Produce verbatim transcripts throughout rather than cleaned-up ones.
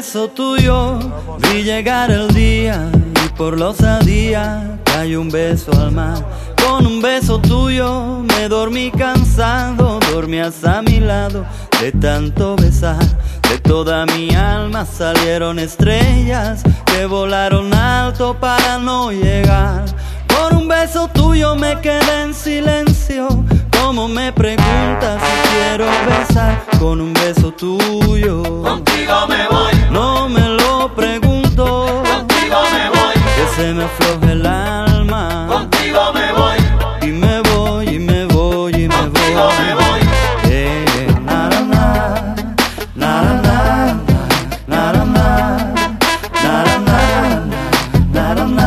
beso tuyo vi llegar el día y por la osadía cayó un beso al mar. Con un beso tuyo me dormí cansado, dormías a mi lado de tanto besar. De toda mi alma salieron estrellas que volaron alto para no llegar. Por un beso tuyo me quedé en silencio, como me preguntas si quiero besar. Con un beso tuyo contigo me voy, no me lo pregunto, contigo me voy, que se me afloje el alma. contigo me voy, Y me voy, y me voy, y me contigo voy. me voy. Eh, na, na, na, na, na, na, na, na, na, na, na, na, na,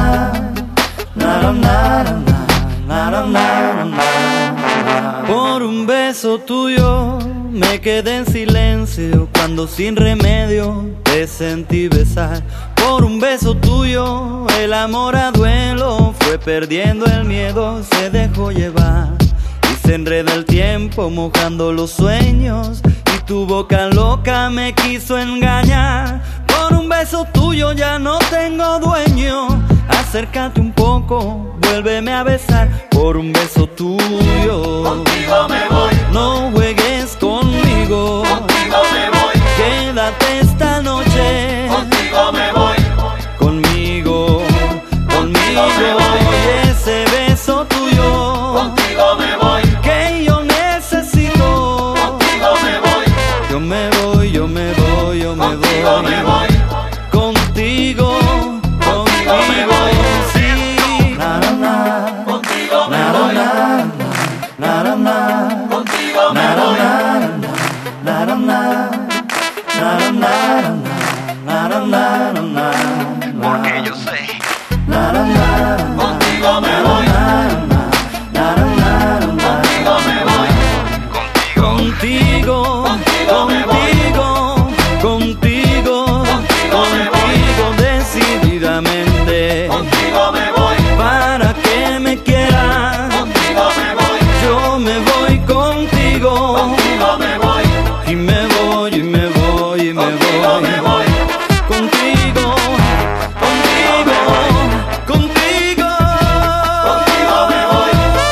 na, na, na, na. Por un beso tuyo me quedé en silencio cuando sin remedio te sentí besar. Por un beso tuyo el amor a duelo fue perdiendo el miedo, se dejó llevar. Y se enreda el tiempo mojando los sueños y tu boca loca me quiso engañar. Por un beso tuyo ya no tengo dueño, acércate un poco, vuélveme a besar. Por un beso tuyo Contigo me voy, no juegues conmigo, contigo me voy, quédate esta noche contigo me voy, conmigo, conmigo. me voy. Y ese beso tuyo contigo me voy, que yo necesito. contigo me voy, Yo me voy, yo me voy, yo me contigo me voy. voy, Contigo, Contigo me contigo, voy. sí. Na, na, na, contigo me na, voy, na, na, na, na. contigo me voy, Na, na, na, na, na, na, na, na, na, na, na. Porque yo sé. Na, na, na, contigo me voy, na, na, na, na, na. contigo me voy, Contigo, Contigo. Contigo me voy. contigo, contigo, Contigo me voy. contigo decididamente. contigo me voy, Para que me quieras, contigo me voy, yo me voy contigo. contigo me voy, Y me voy, y me voy, y me contigo me voy. voy, Contigo, contigo, contigo. contigo me voy,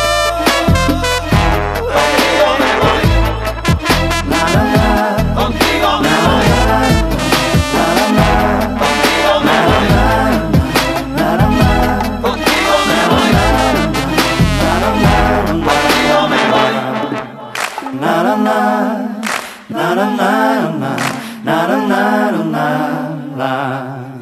contigo me voy, Na, na, na, contigo me voy, na, na, contigo me voy, na, na, na. contigo me voy, contigo me voy. Na na na na na na na na na na na.